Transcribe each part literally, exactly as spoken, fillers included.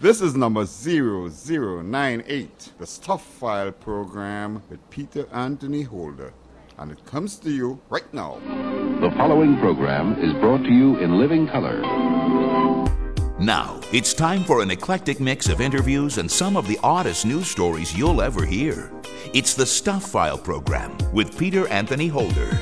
This is number zero zero nine eight, the Stuff File program with Peter Anthony Holder. And it comes to you right now. The following program is brought to you in living color. Now, it's time for an eclectic mix of interviews and some of the oddest news stories you'll ever hear. It's the Stuff File program with Peter Anthony Holder.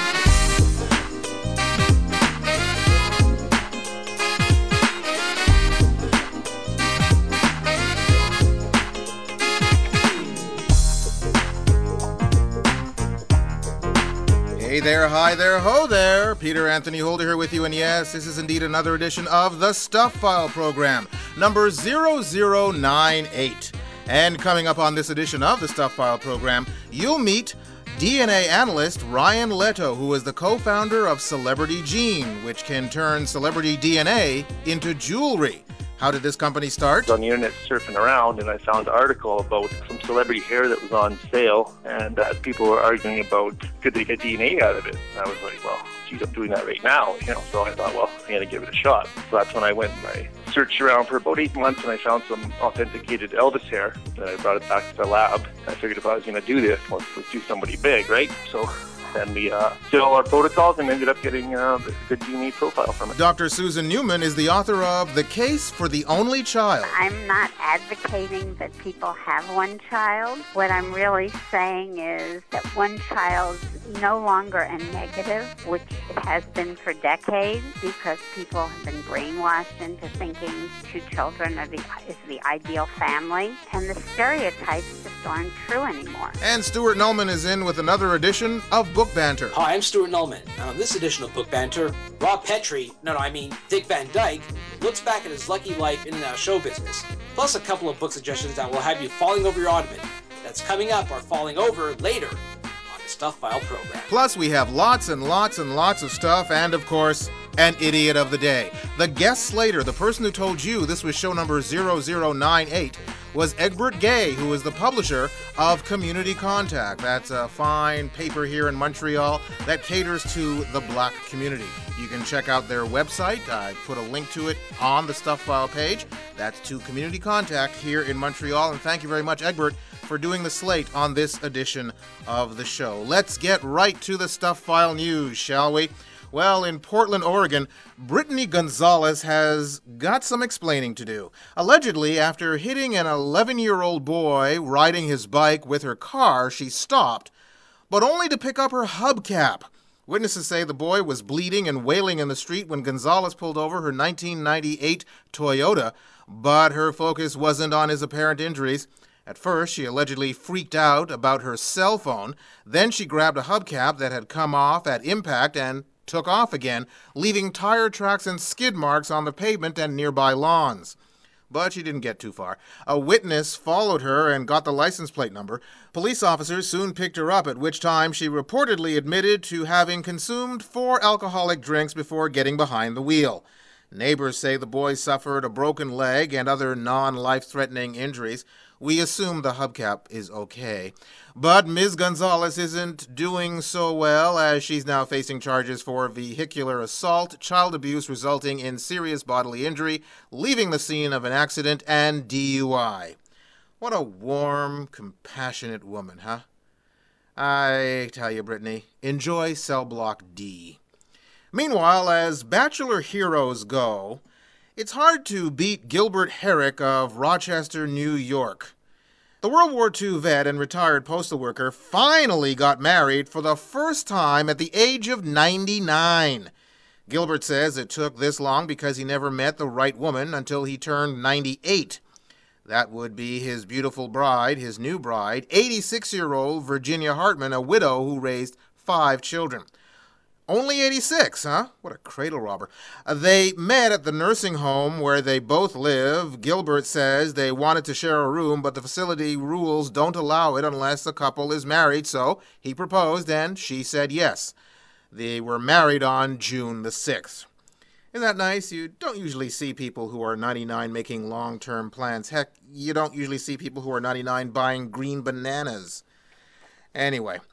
Hey there, hi there, ho there. Peter Anthony Holder here with you, and yes, this is indeed another edition of the Stuff File program, number zero zero nine eight. And coming up on this edition of the Stuff File program, you'll meet D N A analyst Ryan Leto, who is the co-founder of Celebrity Gene, which can turn celebrity D N A into jewelry. How did this company start? On the internet surfing around, and I found an article about some celebrity hair that was on sale, and uh, people were arguing about could they get D N A out of it. And I was like, well, geez, I'm doing that right now, you know. So I thought, well, I'm gonna give it a shot. So that's when I went and I searched around for about eight months, and I found some authenticated Elvis hair. And I brought it back to the lab. I figured if I was gonna do this, let's, let's do somebody big, right? So then we uh, did all our protocols and ended up getting uh, a good D N A profile from it. Doctor Susan Newman is the author of The Case for the Only Child. I'm not advocating that people have one child. What I'm really saying is that one child's no longer a negative, which it has been for decades, because people have been brainwashed into thinking two children are the, is the ideal family, and the stereotypes just aren't true anymore. And Stuart Nullman is in with another edition of Book Banter. Hi, I'm Stuart Nullman, and on this edition of Book Banter, Rob Petrie, no, no, I mean Dick Van Dyke, looks back at his lucky life in and out of show business, plus a couple of book suggestions that will have you falling over your ottoman. That's coming up or falling over later on the Stuff File program. Plus, we have lots and lots and lots of stuff, and of course, an idiot of the day. The guest slater, the person who told you this was show number zero zero nine eight, was Egbert Gay, who is the publisher of Community Contact. That's a fine paper here in Montreal that caters to the black community. You can check out their website. I put a link to it on the Stuff File page. That's to Community Contact here in Montreal. And thank you very much, Egbert, for doing the slate on this edition of the show. Let's get right to the Stuff File news, shall we? Well, in Portland, Oregon, Brittany Gonzalez has got some explaining to do. Allegedly, after hitting an eleven-year-old boy riding his bike with her car, she stopped, but only to pick up her hubcap. Witnesses say the boy was bleeding and wailing in the street when Gonzalez pulled over her nineteen ninety-eight Toyota, but her focus wasn't on his apparent injuries. At first, she allegedly freaked out about her cell phone. Then she grabbed a hubcap that had come off at impact and took off again, leaving tire tracks and skid marks on the pavement and nearby lawns. But she didn't get too far. A witness followed her and got the license plate number. Police officers soon picked her up, at which time she reportedly admitted to having consumed four alcoholic drinks before getting behind the wheel. Neighbors say the boy suffered a broken leg and other non-life-threatening injuries. We assume the hubcap is okay. But Miz Gonzalez isn't doing so well, as she's now facing charges for vehicular assault, child abuse resulting in serious bodily injury, leaving the scene of an accident, and D U I. What a warm, compassionate woman, huh? I tell you, Brittany, enjoy Cell Block D. Meanwhile, as Bachelor heroes go, it's hard to beat Gilbert Herrick of Rochester, New York. The World War Two vet and retired postal worker finally got married for the first time at the age of ninety-nine. Gilbert says it took this long because he never met the right woman until he turned ninety-eight. That would be his beautiful bride, his new bride, eighty-six-year-old Virginia Hartman, a widow who raised five children. Only eighty-six, huh? What a cradle robber. Uh, they met at the nursing home where they both live. Gilbert says they wanted to share a room, but the facility rules don't allow it unless the couple is married, so he proposed and she said yes. They were married on June the sixth. Isn't that nice? You don't usually see people who are ninety-nine making long-term plans. Heck, you don't usually see people who are ninety-nine buying green bananas. Anyway,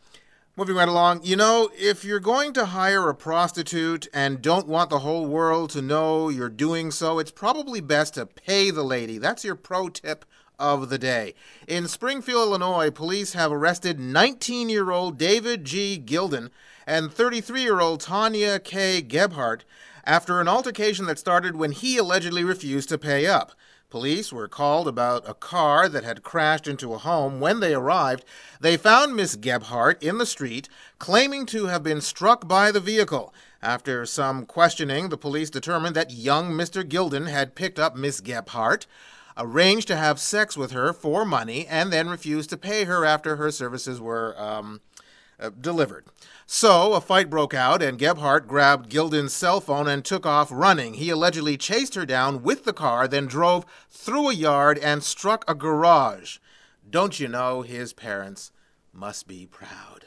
Moving right along, you know, if you're going to hire a prostitute and don't want the whole world to know you're doing so, it's probably best to pay the lady. That's your pro tip of the day. In Springfield, Illinois, police have arrested nineteen-year-old David G. Gilden and thirty-three-year-old Tanya K. Gebhardt after an altercation that started when he allegedly refused to pay up. Police were called about a car that had crashed into a home. When they arrived, they found Miss Gebhardt in the street, claiming to have been struck by the vehicle. After some questioning, the police determined that young Mister Gilden had picked up Miss Gebhardt, arranged to have sex with her for money, and then refused to pay her after her services were um, uh, delivered. So a fight broke out, and Gebhardt grabbed Gilden's cell phone and took off running. He allegedly chased her down with the car, then drove through a yard and struck a garage. Don't you know his parents must be proud?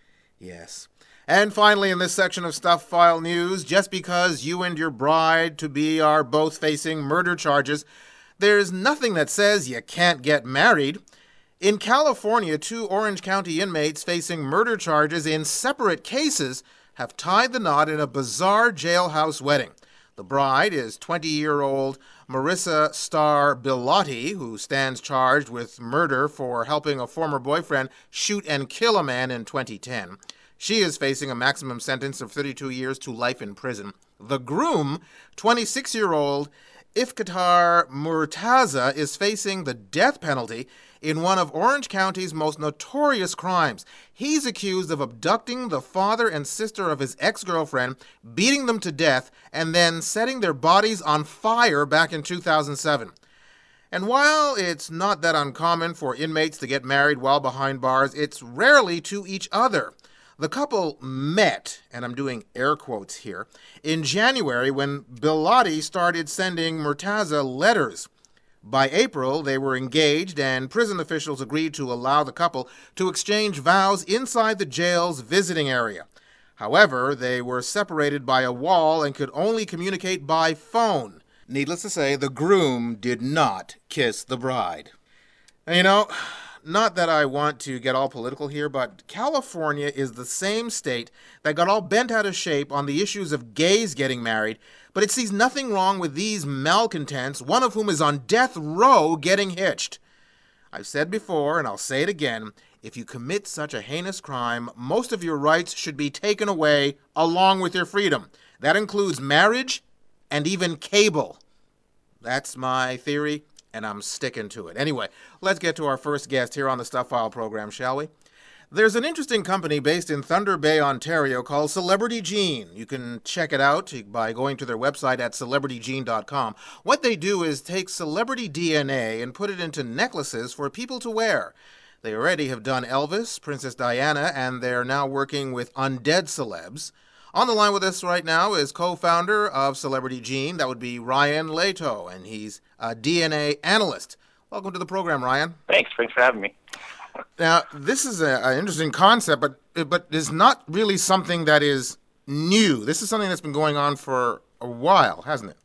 Yes. And finally, in this section of Stuff File News, just because you and your bride-to-be are both facing murder charges, there's nothing that says you can't get married. In California, two Orange County inmates facing murder charges in separate cases have tied the knot in a bizarre jailhouse wedding. The bride is twenty-year-old Marissa Starr Bilotti, who stands charged with murder for helping a former boyfriend shoot and kill a man in twenty ten. She is facing a maximum sentence of thirty-two years to life in prison. The groom, twenty-six-year-old Iftikhar Murtaza, is facing the death penalty in one of Orange County's most notorious crimes. He's accused of abducting the father and sister of his ex-girlfriend, beating them to death, and then setting their bodies on fire back in two thousand seven. And while it's not that uncommon for inmates to get married while behind bars, it's rarely to each other. The couple met, and I'm doing air quotes here, in January when Bilotti started sending Murtaza letters. By April, they were engaged, and prison officials agreed to allow the couple to exchange vows inside the jail's visiting area. However, they were separated by a wall and could only communicate by phone. Needless to say, the groom did not kiss the bride. And you know, not that I want to get all political here, but California is the same state that got all bent out of shape on the issues of gays getting married, but it sees nothing wrong with these malcontents, one of whom is on death row getting hitched. I've said before, and I'll say it again, if you commit such a heinous crime, most of your rights should be taken away along with your freedom. That includes marriage and even cable. That's my theory, and I'm sticking to it. Anyway, let's get to our first guest here on the Stuff File program, shall we? There's an interesting company based in Thunder Bay, Ontario called Celebrity Gene. You can check it out by going to their website at celebrity gene dot com. What they do is take celebrity D N A and put it into necklaces for people to wear. They already have done Elvis, Princess Diana, and they're now working with undead celebs. On the line with us right now is co-founder of Celebrity Gene. That would be Ryan Leto, and he's a D N A analyst. Welcome to the program, Ryan. Thanks. Thanks for having me. Now, this is an interesting concept, but but it's not really something that is new. This is something that's been going on for a while, hasn't it?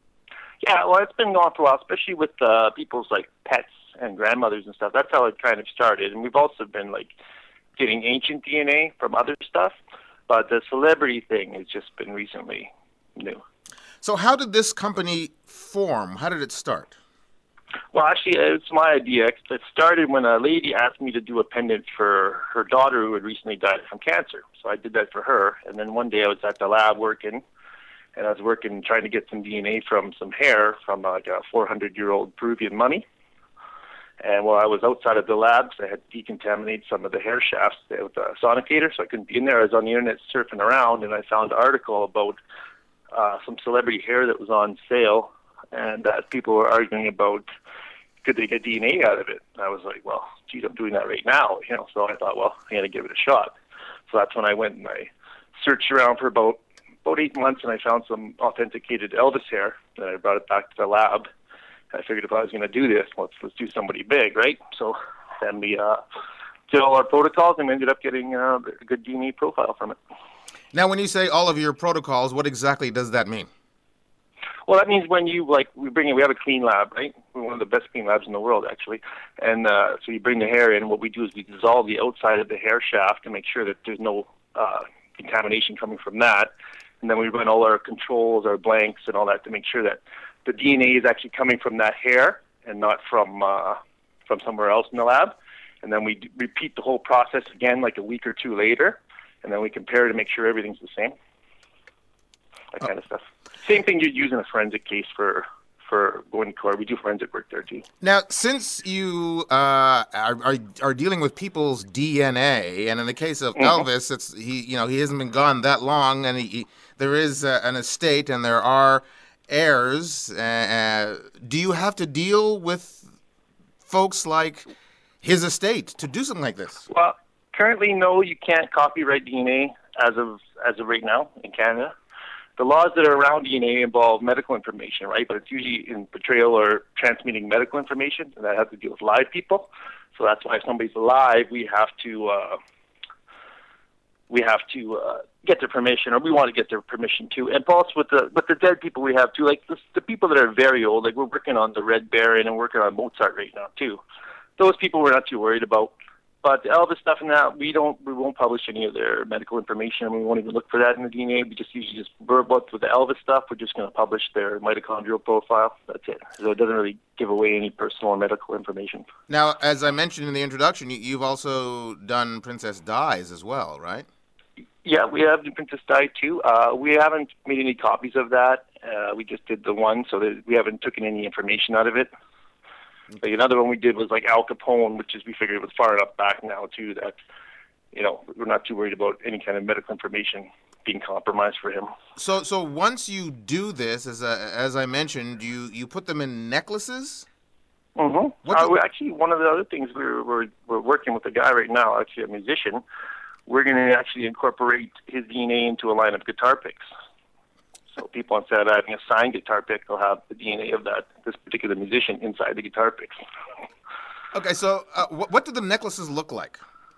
Yeah, well, it's been going on for a while, especially with uh, people's, like, pets and grandmothers and stuff. That's how it kind of started. And we've also been, like, getting ancient D N A from other stuff. But the celebrity thing has just been recently new. So how did this company form? How did it start? Well, actually, it's my idea. It started when a lady asked me to do a pendant for her daughter who had recently died from cancer. So I did that for her. And then one day I was at the lab working, and I was working trying to get some D N A from some hair from like a four hundred year old Peruvian mummy. And while I was outside of the lab, I had decontaminated some of the hair shafts with a sonicator, so I couldn't be in there. I was on the internet surfing around, and I found an article about uh, some celebrity hair that was on sale, and that uh, people were arguing about could they get D N A out of it. And I was like, well, geez, I'm doing that right now, you know. So I thought, well, I got to give it a shot. So that's when I went and I searched around for about about eight months, and I found some authenticated Elvis hair. And I brought it back to the lab. I figured if I was going to do this, let's let's do somebody big, right? So then we uh, did all our protocols, and we ended up getting uh, a good D N A profile from it. Now, when you say all of your protocols, what exactly does that mean? Well, that means when you, like, we bring in, we have a clean lab, right? we're one of the best paint labs in the world, actually. And uh, so you bring the hair in, and what we do is we dissolve the outside of the hair shaft to make sure that there's no uh, contamination coming from that. And then we run all our controls, our blanks, and all that to make sure that the D N A is actually coming from that hair and not from uh, from somewhere else in the lab. And then we d- repeat the whole process again like a week or two later, and then we compare to make sure everything's the same. That kind of stuff. Same thing you'd use in a forensic case for for going to court. We do forensic work there too. Now, since you uh, are, are are dealing with people's D N A, and in the case of mm-hmm. Elvis, it's he you know he hasn't been gone that long, and he, he, there is uh, an estate, and there are heirs. Uh, do you have to deal with folks like his estate to do something like this? Well, currently, no, you can't copyright D N A as of as of right now in Canada. The laws that are around D N A involve medical information, right? But it's usually in portrayal or transmitting medical information, and that has to deal with live people. So that's why if somebody's alive, we have to uh, we have to uh, get their permission, or we want to get their permission too. And also with the with the dead people we have too, like the, the people that are very old, like we're working on the Red Baron and working on Mozart right now too. Those people we're not too worried about. But the Elvis stuff and that, we don't, we won't publish any of their medical information, and we won't even look for that in the D N A. We just usually just verbal with the Elvis stuff. We're just going to publish their mitochondrial profile. That's it. So it doesn't really give away any personal or medical information. Now, as I mentioned in the introduction, you, you've also done Princess Dies as well, right? Yeah, we have the Princess Di too. Uh, we haven't made any copies of that. Uh, we just did the one, so that we haven't taken any information out of it. Like another one we did was like Al Capone, which is we figured it was far enough back now too that, you know, we're not too worried about any kind of medical information being compromised for him. So, so once you do this, as a, as I mentioned, you, you put them in necklaces. Mm-hmm. Uh, we, actually, one of the other things we're we're we're working with a guy right now, actually a musician. We're going to actually incorporate his D N A into a line of guitar picks. So people, instead of having a signed guitar pick, they'll have the D N A of that this particular musician inside the guitar picks. Okay, so uh, what, what do the necklaces look like?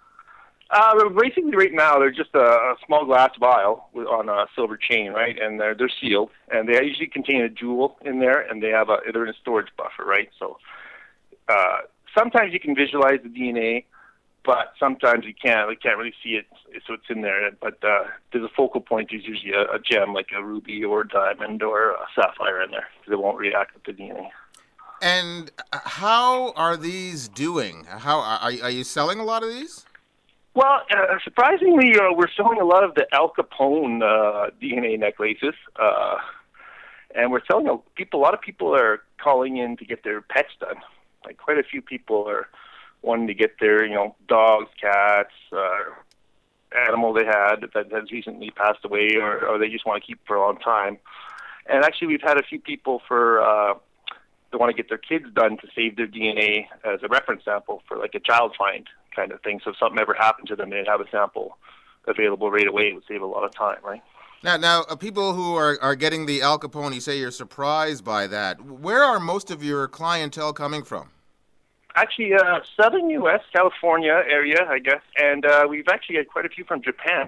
Uh, basically, right now they're just a, a small glass vial with, on a silver chain, right? And they're they're sealed, and they usually contain a jewel in there, and they have a they're in a storage buffer, right? So uh, sometimes you can visualize the D N A. But sometimes you can't. We can't really see it, so it's in there. But uh, there's a focal point. There's usually a, a gem, like a ruby or a diamond or a sapphire in there, because it won't react with the D N A. And how are these doing? How are, are you selling a lot of these? Well, uh, surprisingly, uh, we're selling a lot of the Al Capone uh, D N A necklaces, uh, and we're selling a, people. A lot of people are calling in to get their pets done. Like quite a few people are wanting to get their, you know, dogs, cats, uh, animal they had that has recently passed away, or, or they just want to keep for a long time. And actually, we've had a few people for uh, they want to get their kids done to save their D N A as a reference sample for like a child find kind of thing. So if something ever happened to them, they'd have a sample available right away. It would save a lot of time, right? Now, now, uh, people who are, are getting the Al Capone, you say you're surprised by that. Where are most of your clientele coming from? Actually, uh, southern U S, California area, I guess, and uh, we've actually had quite a few from Japan.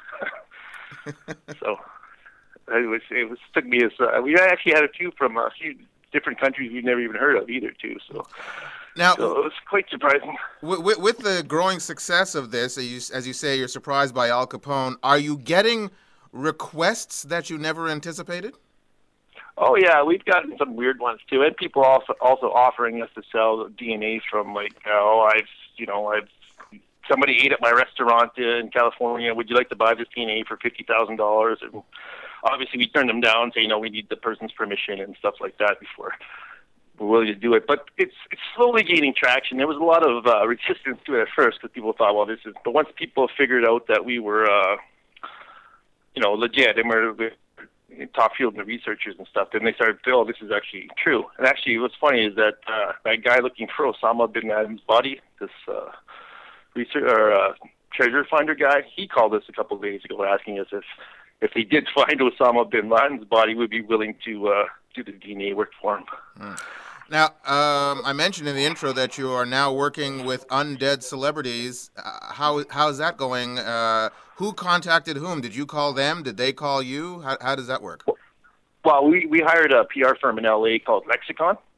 So it was it was took me as uh, we actually had a few from a few different countries we've never even heard of either, too. So now, so it was quite surprising. With, with the growing success of this, as you, as you say, you're surprised by Al Capone. Are you getting requests that you never anticipated? Oh yeah, we've gotten some weird ones too, and people also also offering us to sell D N A from like, oh, I've you know I've somebody ate at my restaurant in California. Would you like to buy this D N A for fifty thousand dollars? And obviously we turn them down, say, you know, we need the person's permission and stuff like that before we're willing to do it. But it's it's slowly gaining traction. There was a lot of uh, resistance to it at first because people thought, well, this is. But once people figured out that we were, uh, you know, legit and we're top field and the researchers and stuff, then they started to feel, oh, this is actually true. And actually what's funny is that uh, that guy looking for Osama bin Laden's body, this uh, research or uh, treasure finder guy, he called us a couple of days ago asking us if if he did find Osama bin Laden's body, we'd be willing to uh, do the D N A work for him. Mm. Now, um, I mentioned in the intro that you are now working with undead celebrities. Uh, how how's that going? Uh, who contacted whom? Did you call them? Did they call you? How, how does that work? Well, we, we hired a P R firm in L A called Lexicon,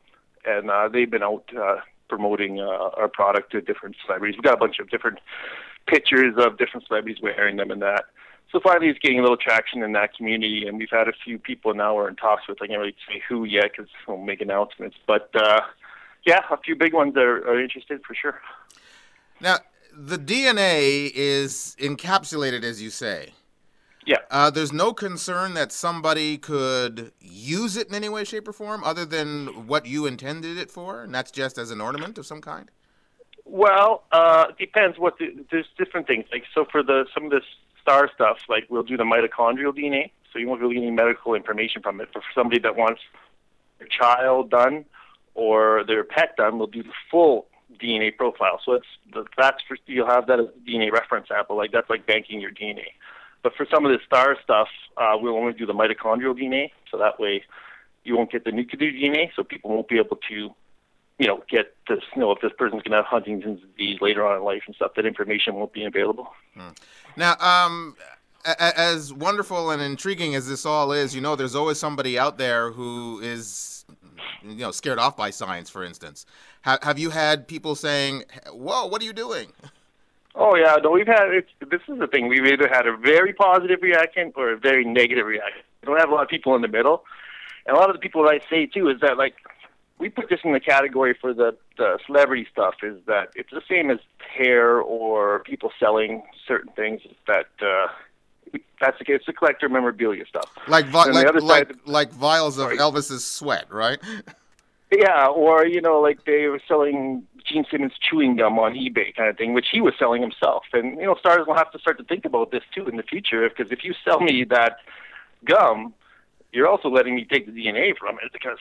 and uh, they've been out uh, promoting uh, our product to different celebrities. We've got a bunch of different pictures of different celebrities wearing them and that. So finally it's getting a little traction in that community, and we've had a few people now we're in talks with. I can't really say who yet because we'll make announcements. But, uh, yeah, a few big ones are, are interested for sure. Now, the D N A is encapsulated, as you say. Yeah. Uh, there's no concern that somebody could use it in any way, shape, or form other than what you intended it for, and that's just as an ornament of some kind? Well, uh, it depends. What the, there's different things. Like so, for the some of this star stuff, like we'll do the mitochondrial D N A, so you won't really get any medical information from it. But for somebody that wants their child done or their pet done, we'll do the full D N A profile. So it's that's for you'll have that as a D N A reference sample. Like that's like banking your D N A. But for some of the star stuff, uh, we'll only do the mitochondrial D N A, so that way you won't get the nuclear D N A, so people won't be able to, you know, get this, you know, if this person's going to have Huntington's disease later on in life and stuff, that information won't be available. Hmm. Now, um, a- as wonderful and intriguing as this all is, you know, there's always somebody out there who is, you know, scared off by science, for instance. Ha- have you had people saying, whoa, what are you doing? Oh, yeah, no, we've had, it's, this is the thing, we've either had a very positive reaction or a very negative reaction. We don't have a lot of people in the middle. And a lot of the people that I say, too, is that, like, we put this in the category for the, the celebrity stuff, is that it's the same as hair or people selling certain things that, uh, that's the case, it's the collector memorabilia stuff. Like, vi- like, the other like, side, like vials of sorry. Elvis's sweat, right? Yeah, or, you know, like they were selling Gene Simmons chewing gum on eBay kind of thing, which he was selling himself. And, you know, stars will have to start to think about this, too, in the future, because if you sell me that gum, you're also letting me take the D N A from it because,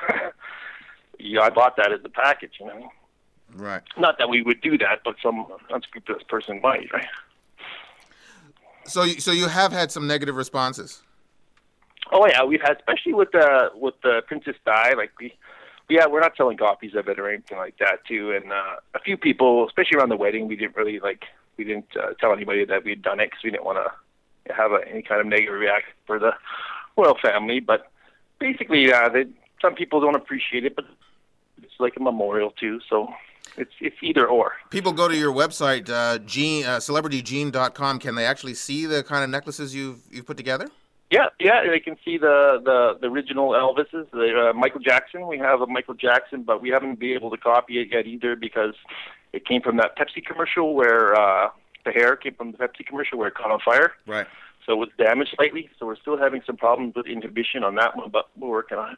you know, I bought that as a package, you know. Right. Not that we would do that, but some unscrupulous person might, right? So, so you have had some negative responses? Oh, yeah, we've had, especially with the, with the Princess Di, like we... Yeah, we're not selling copies of it or anything like that, too. And uh, a few people, especially around the wedding, we didn't really, like, we didn't uh, tell anybody that we'd done it because we didn't want to have a, any kind of negative reaction for the royal family. But basically, uh, they, some people don't appreciate it, but it's like a memorial, too. So it's it's either or. People go to your website, uh, Gene, uh, celebrity gene dot com. Can they actually see the kind of necklaces you've you've put together? Yeah, yeah, they can see the, the, the original Elvises, the uh, Michael Jackson. We have a Michael Jackson, but we haven't been able to copy it yet either because it came from that Pepsi commercial where uh, the hair came from the Pepsi commercial where it caught on fire. Right. So it was damaged slightly. So we're still having some problems with inhibition on that one, but we're working on it.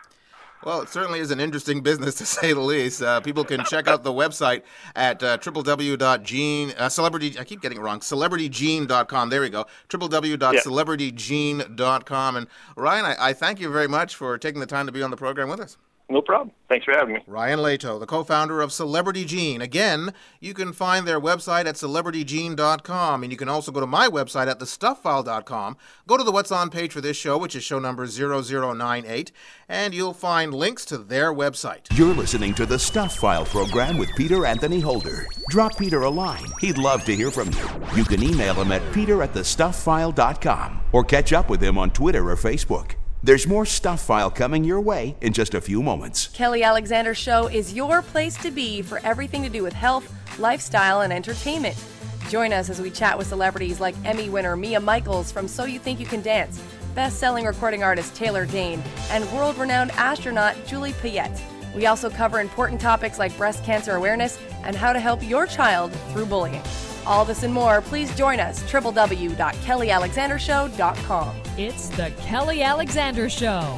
Well, it certainly is an interesting business, to say the least. Uh, people can check out the website at uh, w w w dot gene, uh, celebrity, I keep getting it wrong, celebrity gene dot com. There we go, w w w dot celebrity gene dot com. And Ryan, I, I thank you very much for taking the time to be on the program with us. No problem. Thanks for having me. Ryan Lato, the co-founder of Celebrity Gene. Again, you can find their website at celebrity gene dot com, and you can also go to my website at the stuff file dot com. Go to the What's On page for this show, which is show number zero zero nine eight, and you'll find links to their website. You're listening to the Stuff File program with Peter Anthony Holder. Drop Peter a line. He'd love to hear from you. You can email him at peter at the stuff file dot com or catch up with him on Twitter or Facebook. There's more Stuff File coming your way in just a few moments. Kelly Alexander Show is your place to be for everything to do with health, lifestyle, and entertainment. Join us as we chat with celebrities like Emmy winner Mia Michaels from So You Think You Can Dance, best-selling recording artist Taylor Dane, and world-renowned astronaut Julie Payette. We also cover important topics like breast cancer awareness and how to help your child through bullying. All this and more, please join us, w w w dot kelly alexander show dot com. It's the Kelly Alexander Show.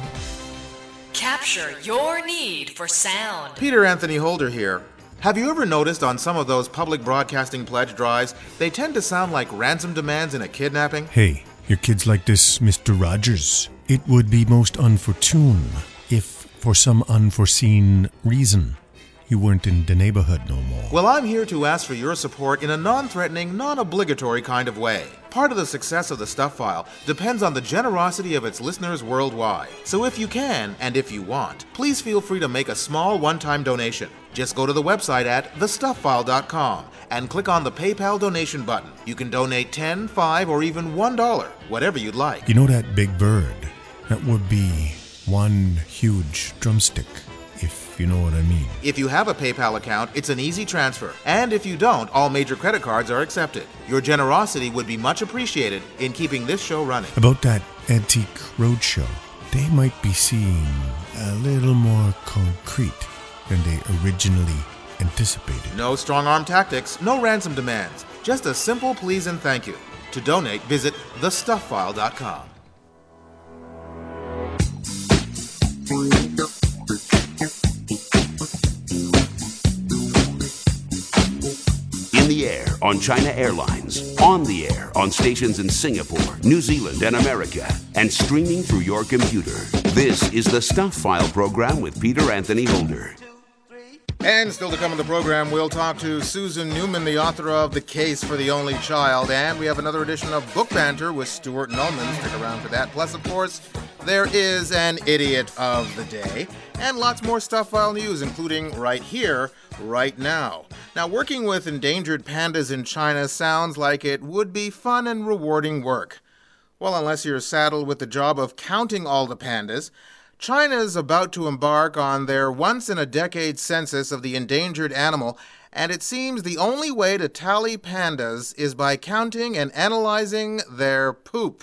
Capture your need for sound. Peter Anthony Holder here. Have you ever noticed on some of those public broadcasting pledge drives, they tend to sound like ransom demands in a kidnapping? Hey, your kids like this, Mister Rogers. It would be most unfortune if, for some unforeseen reason, you weren't in the neighborhood no more. Well, I'm here to ask for your support in a non-threatening, non-obligatory kind of way. Part of the success of the Stuff File depends on the generosity of its listeners worldwide. So if you can, and if you want, please feel free to make a small one-time donation. Just go to the website at the stuff file dot com and click on the PayPal donation button. You can donate ten dollars, five dollars, or even one dollar, whatever you'd like. You know that big bird? That would be one huge drumstick if if you know what I mean. If you have a PayPal account, it's an easy transfer. And if you don't, all major credit cards are accepted. Your generosity would be much appreciated in keeping this show running. About that Antique Roadshow, they might be seeing a little more concrete than they originally anticipated. No strong-arm tactics, no ransom demands. Just a simple please and thank you. To donate, visit the stuff file dot com. In the air on China Airlines, on the air on stations in Singapore, New Zealand, and America, and streaming through your computer. This is the Stuff File program with Peter Anthony Holder. And still to come on the program, we'll talk to Susan Newman, the author of The Case for the Only Child, and we have another edition of Book Banter with Stuart Nullman. Stick around for that. Plus, of course, there is an idiot of the day, and lots more Stuff File news, including right here, right now. Now, working with endangered pandas in China sounds like it would be fun and rewarding work. Well, unless you're saddled with the job of counting all the pandas. China's about to embark on their once-in-a-decade census of the endangered animal, and it seems the only way to tally pandas is by counting and analyzing their poop.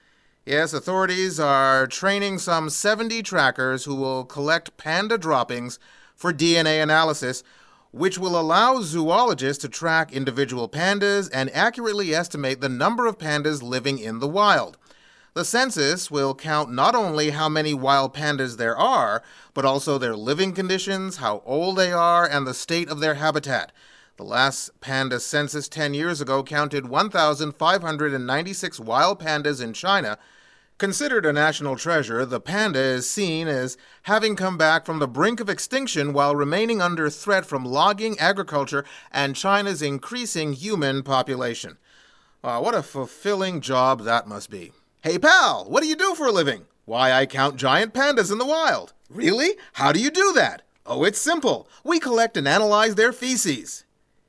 Yes, authorities are training some seventy trackers who will collect panda droppings for D N A analysis, which will allow zoologists to track individual pandas and accurately estimate the number of pandas living in the wild. The census will count not only how many wild pandas there are, but also their living conditions, how old they are, and the state of their habitat. The last panda census ten years ago counted one thousand five hundred ninety-six wild pandas in China. Considered a national treasure, the panda is seen as having come back from the brink of extinction while remaining under threat from logging, agriculture, and China's increasing human population. Uh, what a fulfilling job that must be. Hey, pal, what do you do for a living? Why, I count giant pandas in the wild. Really? How do you do that? Oh, it's simple. We collect and analyze their feces.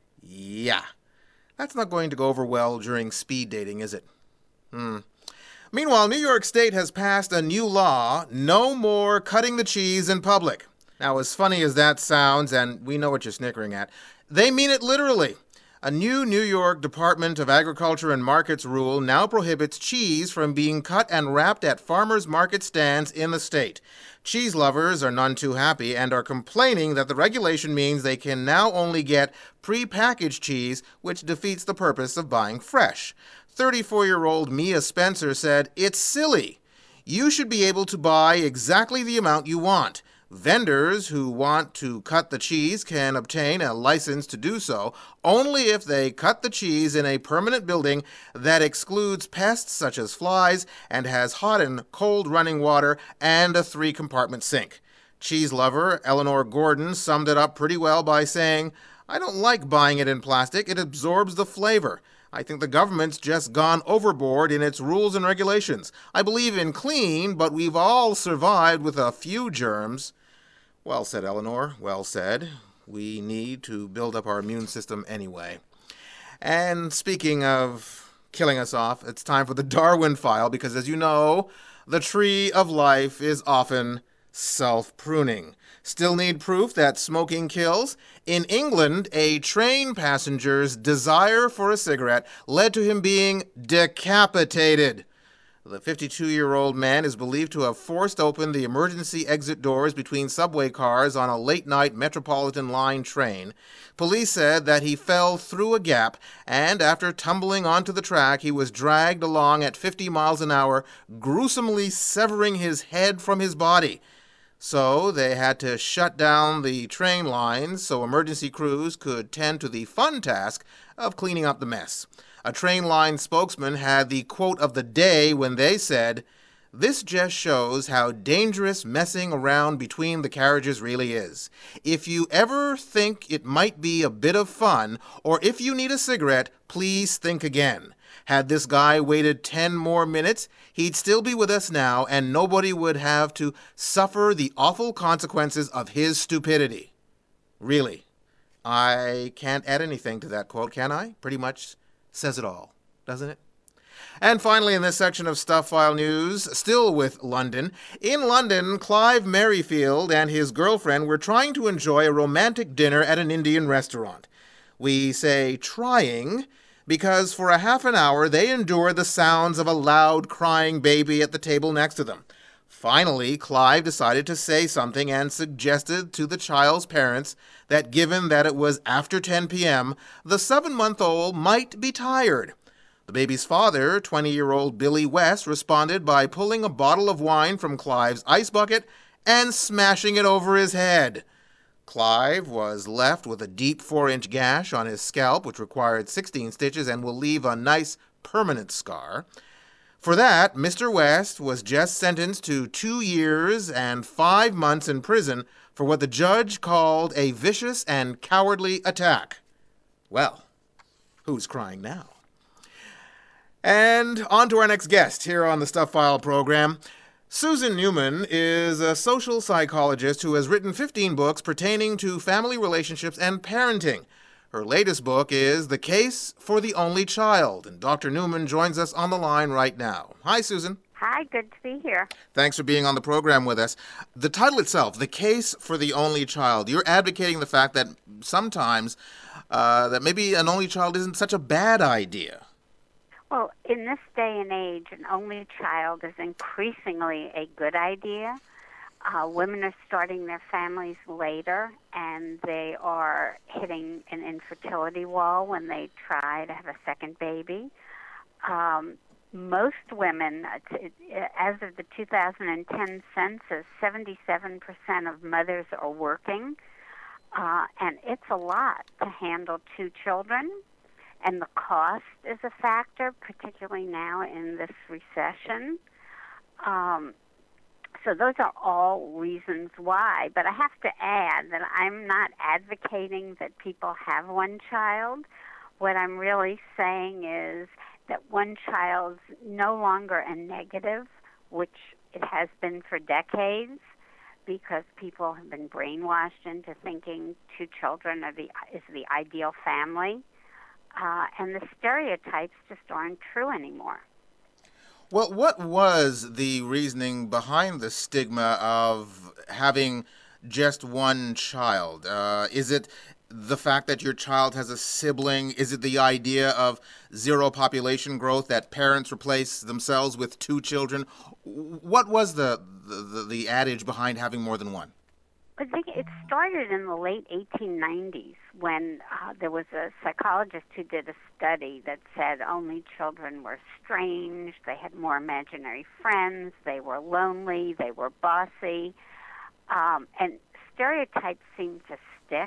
Yeah. That's not going to go over well during speed dating, is it? Hmm. Meanwhile, New York State has passed a new law, no more cutting the cheese in public. Now, as funny as that sounds, and we know what you're snickering at, they mean it literally. A new New York Department of Agriculture and Markets rule now prohibits cheese from being cut and wrapped at farmers' market stands in the state. Cheese lovers are none too happy and are complaining that the regulation means they can now only get pre-packaged cheese, which defeats the purpose of buying fresh. thirty-four-year-old Mia Spencer said, "It's silly. You should be able to buy exactly the amount you want. Vendors who want to cut the cheese can obtain a license to do so only if they cut the cheese in a permanent building that excludes pests such as flies and has hot and cold running water and a three-compartment sink." Cheese lover Eleanor Gordon summed it up pretty well by saying, "I don't like buying it in plastic. It absorbs the flavor. I think the government's just gone overboard in its rules and regulations. I believe in clean, but we've all survived with a few germs." Well said, Eleanor. Well said. We need to build up our immune system anyway. And speaking of killing us off, it's time for the Darwin File, because as you know, the tree of life is often self-pruning. Still need proof that smoking kills? In England, a train passenger's desire for a cigarette led to him being decapitated. The fifty-two-year-old man is believed to have forced open the emergency exit doors between subway cars on a late-night Metropolitan line train. Police said that he fell through a gap, and after tumbling onto the track, he was dragged along at fifty miles an hour, gruesomely severing his head from his body. So they had to shut down the train lines so emergency crews could tend to the fun task of cleaning up the mess. A train line spokesman had the quote of the day when they said, "This just shows how dangerous messing around between the carriages really is. If you ever think it might be a bit of fun, or if you need a cigarette, please think again. Had this guy waited ten more minutes, he'd still be with us now, and nobody would have to suffer the awful consequences of his stupidity." Really. I can't add anything to that quote, can I? Pretty much says it all, doesn't it? And finally, in this section of Stuff File News, still with London, in London, Clive Merrifield and his girlfriend were trying to enjoy a romantic dinner at an Indian restaurant. We say trying because for a half an hour they endured the sounds of a loud crying baby at the table next to them. Finally, Clive decided to say something and suggested to the child's parents that given that it was after ten p.m., the seven-month-old might be tired. The baby's father, twenty-year-old Billy West, responded by pulling a bottle of wine from Clive's ice bucket and smashing it over his head. Clive was left with a deep four-inch gash on his scalp, which required sixteen stitches and will leave a nice permanent scar. For that, Mister West was just sentenced to two years and five months in prison for what the judge called a vicious and cowardly attack. Well, who's crying now? And on to our next guest here on the Stuff File program. Susan Newman is a social psychologist who has written fifteen books pertaining to family relationships and parenting. Her latest book is The Case for the Only Child, and Doctor Newman joins us on the line right now. Hi, Susan. Hi, good to be here. Thanks for being on the program with us. The title itself, The Case for the Only Child, you're advocating the fact that sometimes uh, that maybe an only child isn't such a bad idea. Well, in this day and age, an only child is increasingly a good idea. Uh, women are starting their families later, and they are hitting an infertility wall when they try to have a second baby. Um, most women, as of the two thousand ten census, seventy-seven percent of mothers are working, uh, and it's a lot to handle two children. And the cost is a factor, particularly now in this recession. Um, so those are all reasons why. But I have to add that I'm not advocating that people have one child. What I'm really saying is that one child's no longer a negative, which it has been for decades, because people have been brainwashed into thinking two children are the, is the ideal family. Uh, and the stereotypes just aren't true anymore. Well, what was the reasoning behind the stigma of having just one child? Uh, is it the fact that your child has a sibling? Is it the idea of zero population growth, that parents replace themselves with two children? What was the, the, the adage behind having more than one? I think it started in the late eighteen nineties when uh, there was a psychologist who did a study that said only children were strange, they had more imaginary friends, they were lonely, they were bossy, um, and stereotypes seem to stick,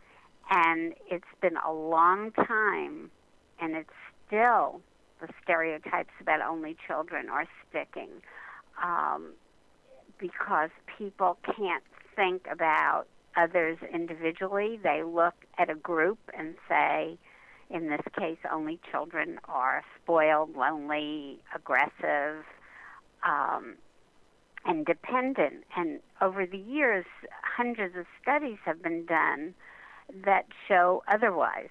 and it's been a long time, and it's still the stereotypes about only children are sticking, um, because people can't think about others individually. They look at a group and say, in this case, only children are spoiled, lonely, aggressive, um, and dependent. And over the years, hundreds of studies have been done that show otherwise.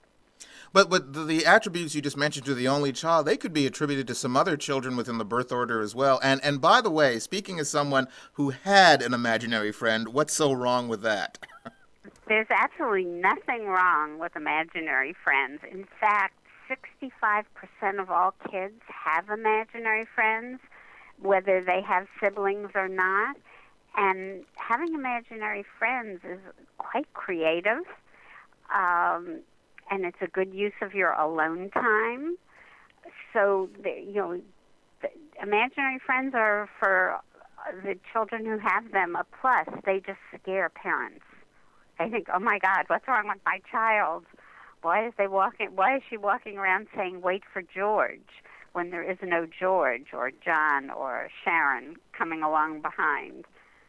But but the, the attributes you just mentioned to the only child, they could be attributed to some other children within the birth order as well. And and by the way, speaking as someone who had an imaginary friend, what's so wrong with that? There's absolutely nothing wrong with imaginary friends. In fact, sixty-five percent of all kids have imaginary friends, whether they have siblings or not. And having imaginary friends is quite creative. Um, and it's a good use of your alone time. So, the, you know, the imaginary friends are for the children who have them a plus. They just scare parents. They think, oh my God, what's wrong with my child? Why is they walking? Why is she walking around saying, wait for George, when there is no George or John or Sharon coming along behind?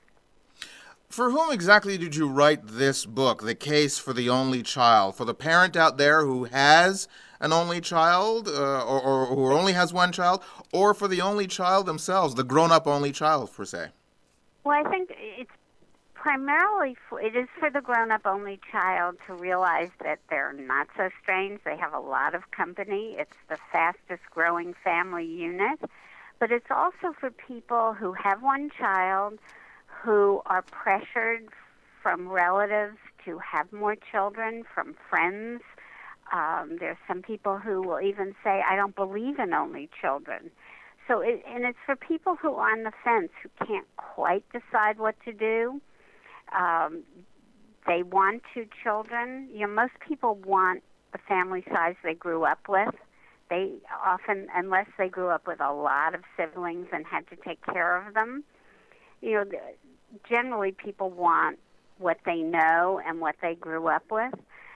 For whom exactly did you write this book, The Case for the Only Child? For the parent out there who has an only child, uh, or, or who only has one child, or for the only child themselves, the grown-up only child, per se? Well, I think it's primarily, for, it is for the grown-up only child to realize that they're not so strange. They have a lot of company. It's the fastest-growing family unit. But it's also for people who have one child, who are pressured from relatives to have more children, from friends. Um, there's some people who will even say, I don't believe in only children. So, it, and it's for people who are on the fence, who can't quite decide what to do. Um, they want two children. You know, most people want the family size they grew up with. They often, unless they grew up with a lot of siblings and had to take care of them, you know, generally people want what they know and what they grew up with.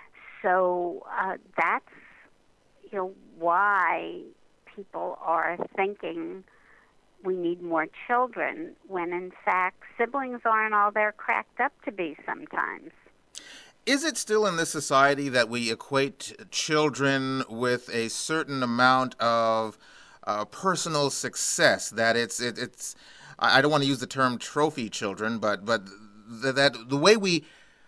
So uh, that's, you know, why people are thinking we need more children, when in fact siblings aren't all they're cracked up to be sometimes. Is it still in this society that we equate children with a certain amount of uh, personal success? That it's it, it's I don't want to use the term trophy children, but but th- that the way we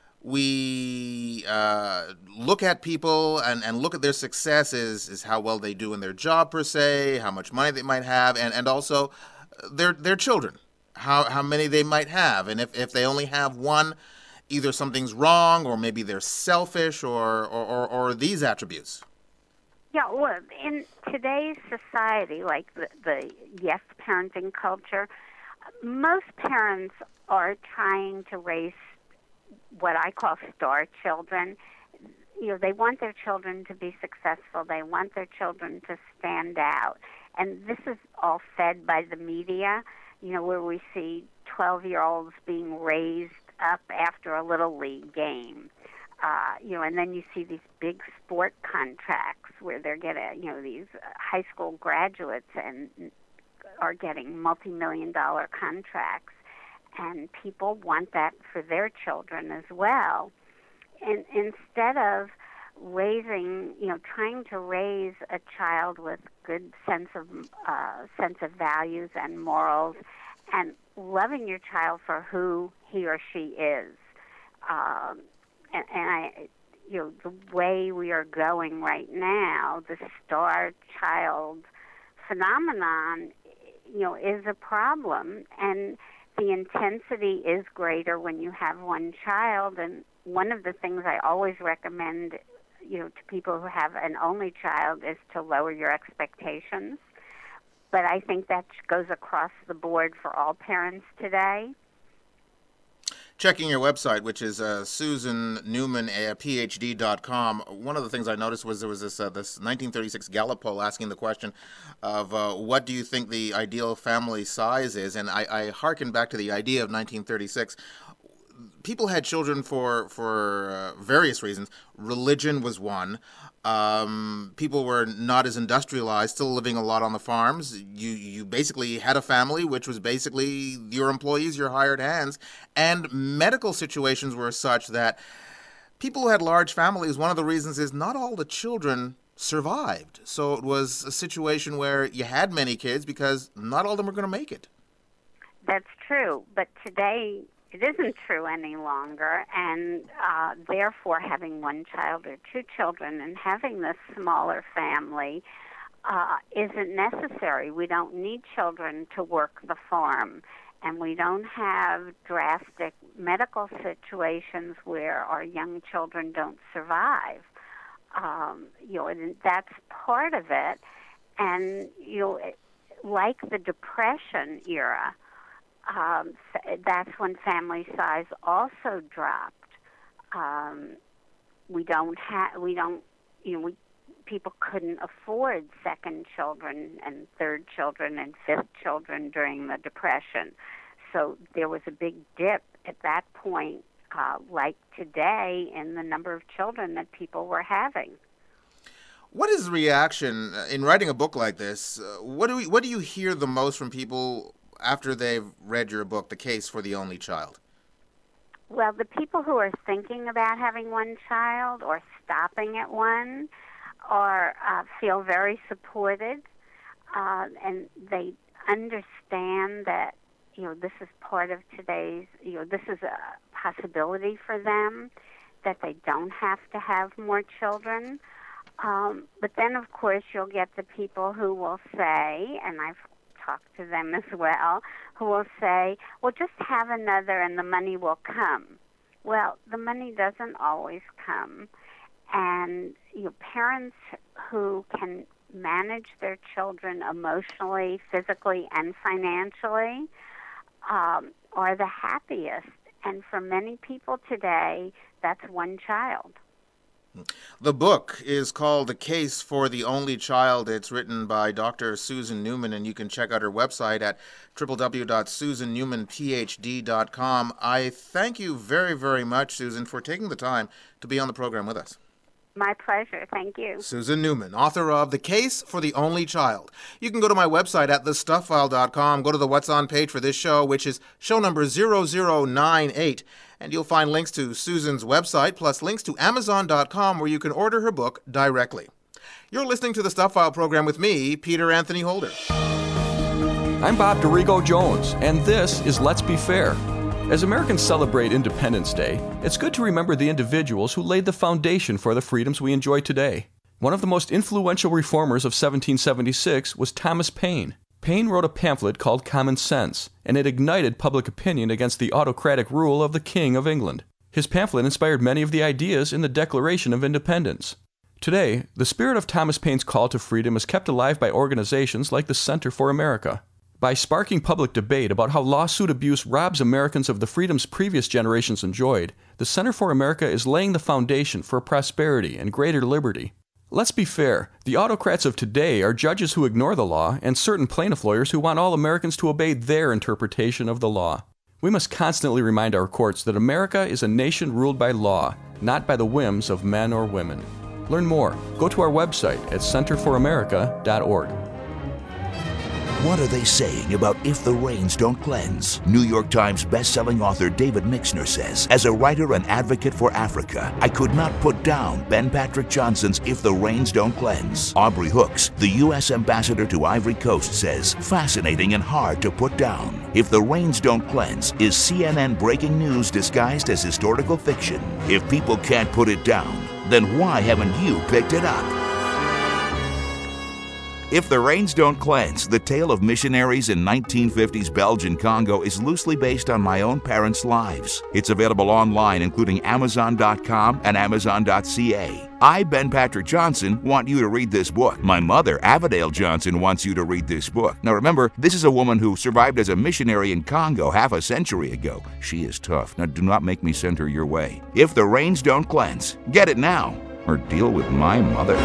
we uh, look at people and, and look at their success is, is how well they do in their job per se, how much money they might have, and, and also their their children, how how many they might have, and if, if they only have one, either something's wrong or maybe they're selfish or or, or, or these attributes. Yeah, well, in today's society, like the, the yes parenting culture, most parents are trying to raise what I call star children. You know, they want their children to be successful. They want their children to stand out. And this is all fed by the media, you know, where we see twelve-year-olds being raised up after a Little League game. Uh, you know, and then you see these big sport contracts where they're getting, you know, these high school graduates and are getting multi-million dollar contracts. And people want that for their children as well. And instead of raising, you know, trying to raise a child with good sense of uh, sense of values and morals, and loving your child for who he or she is, um, and, and I, you know, the way we are going right now, the star child phenomenon, you know, is a problem, and the intensity is greater when you have one child. And one of the things I always recommend, you know, to people who have an only child is to lower your expectations. But I think that goes across the board for all parents today. Checking your website, which is uh, Susan Newman, uh, P H D dot com, one of the things I noticed was there was this uh, this nineteen thirty-six Gallup poll asking the question of uh, what do you think the ideal family size is? And I, I hearken back to the idea of nineteen thirty-six. People had children for for uh, various reasons. Religion was one. Um, people were not as industrialized, still living a lot on the farms. You you basically had a family, which was basically your employees, your hired hands. And medical situations were such that people who had large families, one of the reasons is not all the children survived. So it was a situation where you had many kids because not all of them were going to make it. That's true. But today, it isn't true any longer, and uh, therefore having one child or two children and having this smaller family uh, isn't necessary. We don't need children to work the farm, and we don't have drastic medical situations where our young children don't survive. Um, you know, and that's part of it. And, you know, like the Depression era, Um, that's when family size also dropped. Um, we don't have, we don't, you know, we, people couldn't afford second children and third children and fifth children during the Depression. So there was a big dip at that point, uh, like today, in the number of children that people were having. What is the reaction in writing a book like this? Uh, what do we, what do you hear the most from people after they've read your book, The Case for the Only Child? Well, the people who are thinking about having one child or stopping at one are uh, feel very supported, uh, and they understand that you know, this is part of today's, you know, this is a possibility for them, that they don't have to have more children. Um, but then, of course, you'll get the people who will say, and I've talked to them as well, who will say, well, just have another and the money will come. Well, the money doesn't always come. And you know, parents who can manage their children emotionally, physically, and financially um, are the happiest. And for many people today, that's one child. The book is called The Case for the Only Child. It's written by Doctor Susan Newman, and you can check out her website at w w w dot susan newman p h d dot com. I thank you very, very much, Susan, for taking the time to be on the program with us. My pleasure. Thank you. Susan Newman, author of The Case for the Only Child. You can go to my website at the stuff file dot com, go to the What's On page for this show, which is show number zero zero nine eight, and you'll find links to Susan's website, plus links to amazon dot com, where you can order her book directly. You're listening to the Stuff File program with me, Peter Anthony Holder. I'm Bob Dorigo Jones, and this is Let's Be Fair. As Americans celebrate Independence Day, it's good to remember the individuals who laid the foundation for the freedoms we enjoy today. One of the most influential reformers of seventeen seventy-six was Thomas Paine. Paine wrote a pamphlet called Common Sense, and it ignited public opinion against the autocratic rule of the King of England. His pamphlet inspired many of the ideas in the Declaration of Independence. Today, the spirit of Thomas Paine's call to freedom is kept alive by organizations like the Center for America. By sparking public debate about how lawsuit abuse robs Americans of the freedoms previous generations enjoyed, the Center for America is laying the foundation for prosperity and greater liberty. Let's be fair, the autocrats of today are judges who ignore the law and certain plaintiff lawyers who want all Americans to obey their interpretation of the law. We must constantly remind our courts that America is a nation ruled by law, not by the whims of men or women. Learn more. Go to our website at center for america dot org. What are they saying about If the Rains Don't Cleanse? New York Times best-selling author David Mixner says, as a writer and advocate for Africa, I could not put down Ben Patrick Johnson's If the Rains Don't Cleanse. Aubrey Hooks, the U S ambassador to Ivory Coast, says, fascinating and hard to put down. If the Rains Don't Cleanse is C N N breaking news disguised as historical fiction. If people can't put it down, then why haven't you picked it up? If the Rains Don't Cleanse, the tale of missionaries in nineteen fifties Belgian Congo, is loosely based on my own parents' lives. It's available online, including amazon dot com and amazon dot c a. I, Ben Patrick Johnson, want you to read this book. My mother, Avadale Johnson, wants you to read this book. Now remember, this is a woman who survived as a missionary in Congo half a century ago. She is tough. Now do not make me send her your way. If the Rains Don't Cleanse, get it now, or deal with my mother.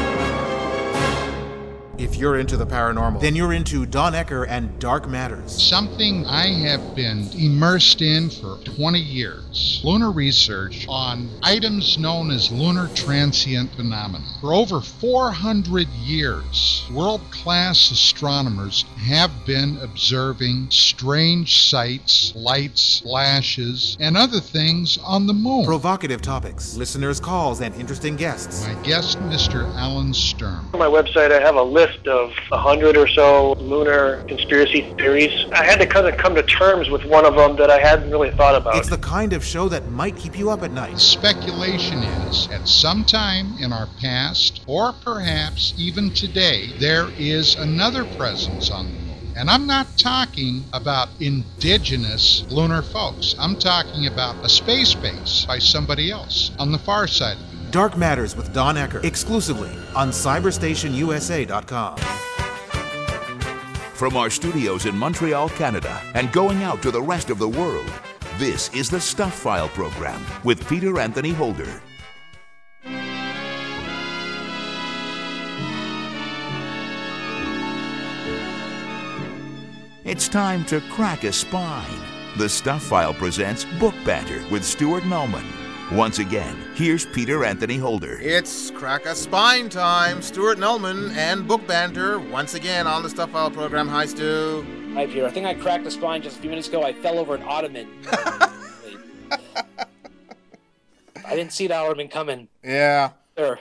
If you're into the paranormal, then you're into Don Ecker and Dark Matters. Something I have been immersed in for twenty years. Lunar research on items known as lunar transient phenomena. For over four hundred years, world-class astronomers have been observing strange sights, lights, flashes, and other things on the moon. Provocative topics, listeners' calls, and interesting guests. My guest, Mister Alan Sturm. On my website, I have a list of a hundred or so lunar conspiracy theories. I had to kind of come to terms with one of them that I hadn't really thought about. It's the kind of show that might keep you up at night. Speculation is, at some time in our past, or perhaps even today, there is another presence on the moon. And I'm not talking about indigenous lunar folks. I'm talking about a space base by somebody else on the far side of it. Dark Matters with Don Ecker, exclusively on cyberstation u s a dot com. From our studios in Montreal, Canada, and going out to the rest of the world, this is the Stuff File program with Peter Anthony Holder. It's time to crack a spine. The Stuff File presents Book Banter with Stuart Melman. Once again, here's Peter Anthony Holder. It's Crack a Spine time. Stuart Nullman and Book Banter once again on the Stuff File program. Hi, Stu. Hi, Peter. I think I cracked a spine just a few minutes ago. I fell over an ottoman. I didn't see that ottoman coming. Yeah. Sure.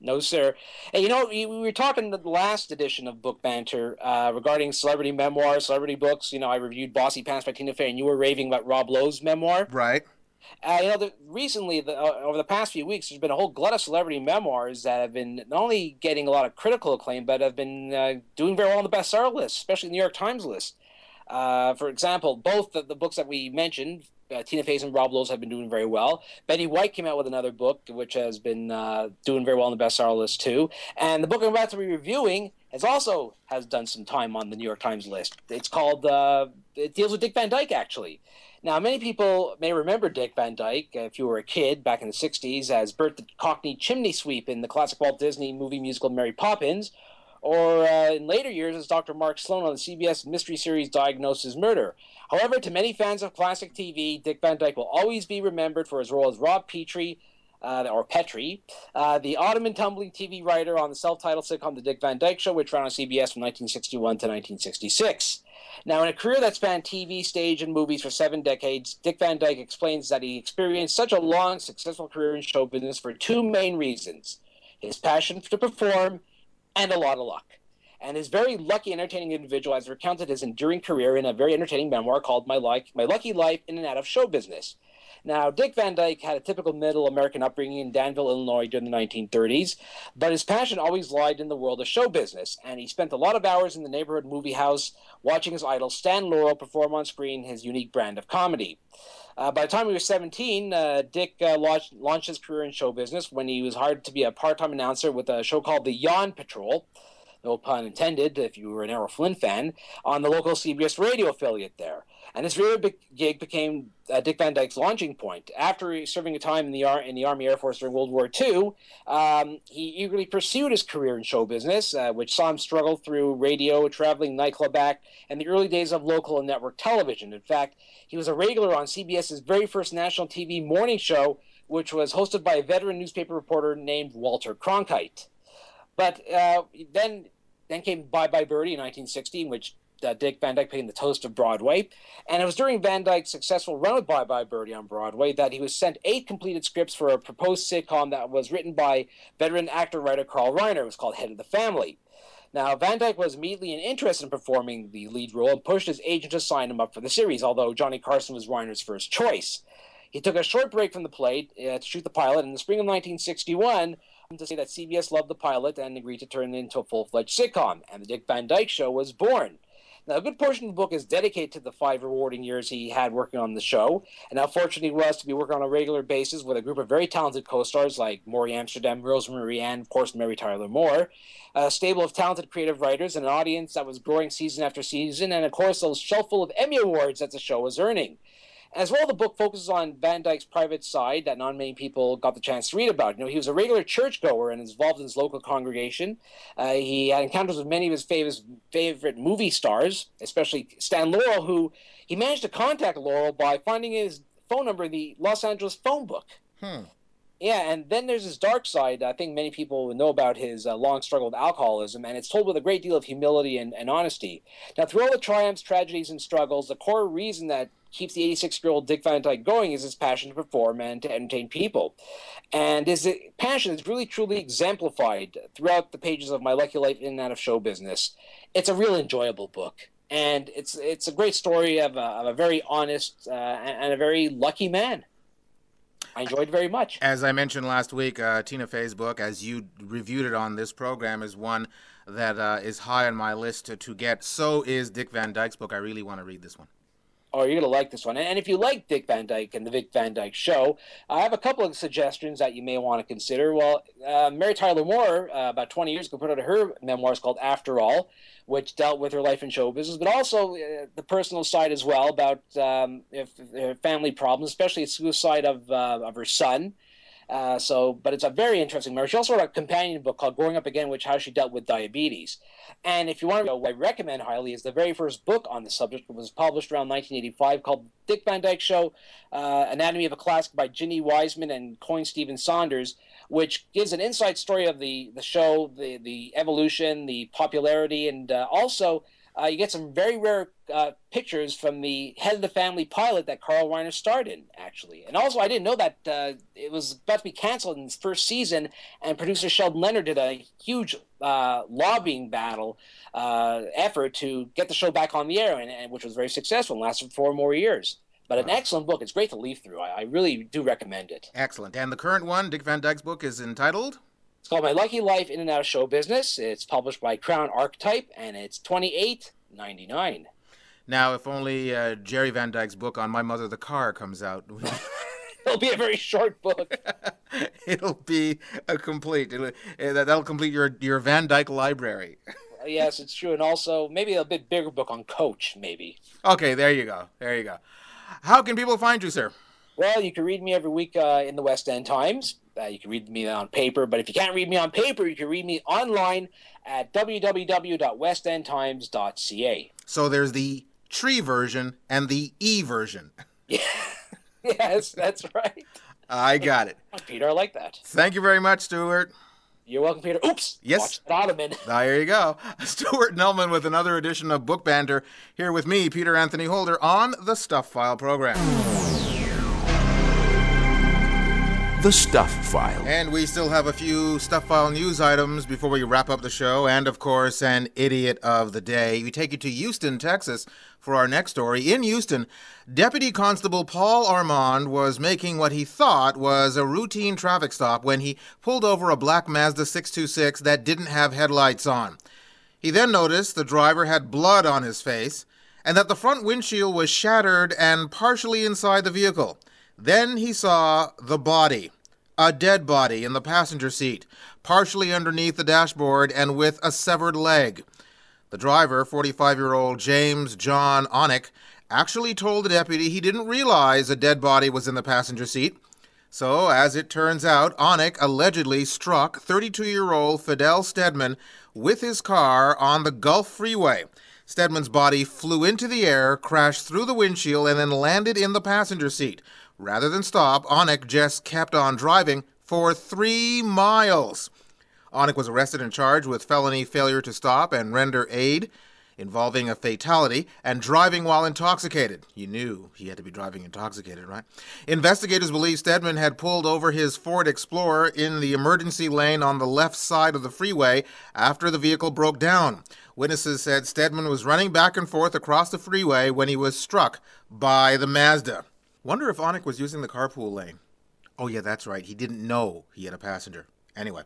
No, sir. Hey, you know, we were talking in the last edition of Book Banter uh, regarding celebrity memoirs, celebrity books. You know, I reviewed Bossy Pants by Tina Fey, and you were raving about Rob Lowe's memoir. Right. Uh, you know, the, recently, the, uh, over the past few weeks, there's been a whole glut of celebrity memoirs that have been not only getting a lot of critical acclaim, but have been uh, doing very well on the bestseller list, especially the New York Times list. Uh, for example, both the, the books that we mentioned, uh, Tina Fey's and Rob Lowe's, have been doing very well. Betty White came out with another book, which has been uh, doing very well on the bestseller list, too. And the book I'm about to be reviewing has also has done some time on the New York Times list. It's called, uh, it deals with Dick Van Dyke, actually. Now, many people may remember Dick Van Dyke, uh, if you were a kid back in the sixties, as Bert the Cockney Chimney Sweep in the classic Walt Disney movie musical Mary Poppins, or uh, in later years as Doctor Mark Sloan on the C B S mystery series Diagnosis Murder. However, to many fans of classic T V, Dick Van Dyke will always be remembered for his role as Rob Petrie, uh, or Petrie, uh, the autumn and tumbling T V writer on the self-titled sitcom The Dick Van Dyke Show, which ran on C B S from nineteen sixty-one to nineteen sixty-six. Now, in a career that spanned T V, stage, and movies for seven decades, Dick Van Dyke explains that he experienced such a long, successful career in show business for two main reasons: his passion to perform and a lot of luck. And his very lucky, entertaining individual has recounted his enduring career in a very entertaining memoir called My, like, My Lucky Life in and Out of Show Business. Now, Dick Van Dyke had a typical middle American upbringing in Danville, Illinois during the nineteen thirties, but his passion always lied in the world of show business, and he spent a lot of hours in the neighborhood movie house watching his idol Stan Laurel perform on screen his unique brand of comedy. Uh, by the time he was seventeen, uh, Dick uh, launched, launched his career in show business when he was hired to be a part-time announcer with a show called The Yawn Patrol, no pun intended if you were an Errol Flynn fan, on the local C B S radio affiliate there. And this really big gig became uh, Dick Van Dyke's launching point. After serving a time in the, Ar- in the Army Air Force during World War Two, um, he eagerly pursued his career in show business, uh, which saw him struggle through radio, traveling nightclub act, and the early days of local and network television. In fact, he was a regular on C B S's very first national T V morning show, which was hosted by a veteran newspaper reporter named Walter Cronkite. But uh, then, then came Bye Bye Birdie in nineteen sixty, in which uh, Dick Van Dyke became the toast of Broadway. And it was during Van Dyke's successful run with Bye Bye Birdie on Broadway that he was sent eight completed scripts for a proposed sitcom that was written by veteran actor-writer Carl Reiner. It was called Head of the Family. Now, Van Dyke was immediately interested in performing the lead role and pushed his agent to sign him up for the series, although Johnny Carson was Reiner's first choice. He took a short break from the play uh, to shoot the pilot in the spring of nineteen sixty-one to say that C B S loved the pilot and agreed to turn it into a full-fledged sitcom, and The Dick Van Dyke Show was born. Now, a good portion of the book is dedicated to the five rewarding years he had working on the show, and how fortunate he was to be working on a regular basis with a group of very talented co-stars like Maury Amsterdam, Rosemary Ann, of course, Mary Tyler Moore, a stable of talented creative writers, and an audience that was growing season after season, and, of course, a shelf full of Emmy Awards that the show was earning. As well, the book focuses on Van Dyke's private side that not many people got the chance to read about. You know, he was a regular churchgoer and involved in his local congregation. Uh, he had encounters with many of his favorite, favorite movie stars, especially Stan Laurel, who he managed to contact Laurel by finding his phone number in the Los Angeles phone book. Hmm. Yeah, and then there's his dark side. I think many people know about his uh, long struggle with alcoholism, and it's told with a great deal of humility and, and honesty. Now, through all the triumphs, tragedies, and struggles, the core reason that keeps the eighty-six-year-old Dick Van Dyke going is his passion to perform and to entertain people. And his passion is really, truly exemplified throughout the pages of My Lucky Life in and Out of Show Business. It's a real enjoyable book, and it's it's a great story of a, of a very honest uh, and, and a very lucky man. I enjoyed it very much. As I mentioned last week, uh, Tina Fey's book, as you reviewed it on this program, is one that uh, is high on my list to, to get. So is Dick Van Dyke's book. I really want to read this one. Oh, you're going to like this one. And if you like Dick Van Dyke and the Dick Van Dyke Show, I have a couple of suggestions that you may want to consider. Well, uh, Mary Tyler Moore, uh, about twenty years ago, put out her memoirs called After All, which dealt with her life in show business, but also uh, the personal side as well about um, if, if family problems, especially the suicide of, uh, of her son. Uh, so, but it's a very interesting memoir. She also wrote a companion book called Growing Up Again, which how she dealt with diabetes. And if you want to know what I recommend highly is the very first book on the subject. It was published around nineteen eighty-five called Dick Van Dyke Show, uh, Anatomy of a Classic by Ginny Wiseman and Coyne Stephen Saunders, which gives an inside story of the, the show, the, the evolution, the popularity, and uh, also uh, you get some very rare uh, pictures from the Head of the Family pilot that Carl Reiner starred in, actually. And also, I didn't know that uh, it was about to be canceled in its first season, and producer Sheldon Leonard did a huge uh, lobbying battle uh, effort to get the show back on the air, and, and which was very successful and lasted four more years. But an excellent book. It's great to leaf through. I, I really do recommend it. Excellent. And the current one, Dick Van Dyke's book, is entitled? It's called My Lucky Life in and Out of Show Business. It's published by Crown Archetype, and it's twenty-eight ninety-nine. Now, if only uh, Jerry Van Dyke's book on My Mother the Car comes out. It'll be a very short book. It'll be a complete. It'll, uh, that'll complete your, your Van Dyke library. Yes, it's true. And also, maybe a bit bigger book on Coach, maybe. Okay, there you go. There you go. How can people find you, sir? Well, you can read me every week uh, in the West End Times. Uh, you can read me on paper, but if you can't read me on paper, you can read me online at w w w dot west end times dot c a. So there's the tree version and the E version. Yeah. Yes, that's right. I got it. Peter, I like that. Thank you very much, Stuart. You're welcome, Peter. Oops. Yes. Watch that ottoman. There you go. Stuart Nelman with another edition of Book Banter, here with me, Peter Anthony Holder, on the Stuff File program. The Stuff File. And we still have a few Stuff File news items before we wrap up the show. And, of course, an idiot of the day. We take you to Houston, Texas, for our next story. In Houston, Deputy Constable Paul Armand was making what he thought was a routine traffic stop when he pulled over a black Mazda six two six that didn't have headlights on. He then noticed the driver had blood on his face and that the front windshield was shattered and partially inside the vehicle. Then he saw the body, a dead body in the passenger seat, partially underneath the dashboard and with a severed leg. The driver, forty-five-year-old James John Onick, actually told the deputy he didn't realize a dead body was in the passenger seat. So, as it turns out, Onick allegedly struck thirty-two-year-old Fidel Stedman with his car on the Gulf Freeway. Stedman's body flew into the air, crashed through the windshield, and then landed in the passenger seat. Rather than stop, Onick just kept on driving for three miles. Onick was arrested and charged with felony failure to stop and render aid involving a fatality and driving while intoxicated. You knew he had to be driving intoxicated, right? Investigators believe Stedman had pulled over his Ford Explorer in the emergency lane on the left side of the freeway after the vehicle broke down. Witnesses said Stedman was running back and forth across the freeway when he was struck by the Mazda. Wonder if Onick was using the carpool lane. Oh, yeah, that's right. He didn't know he had a passenger. Anyway.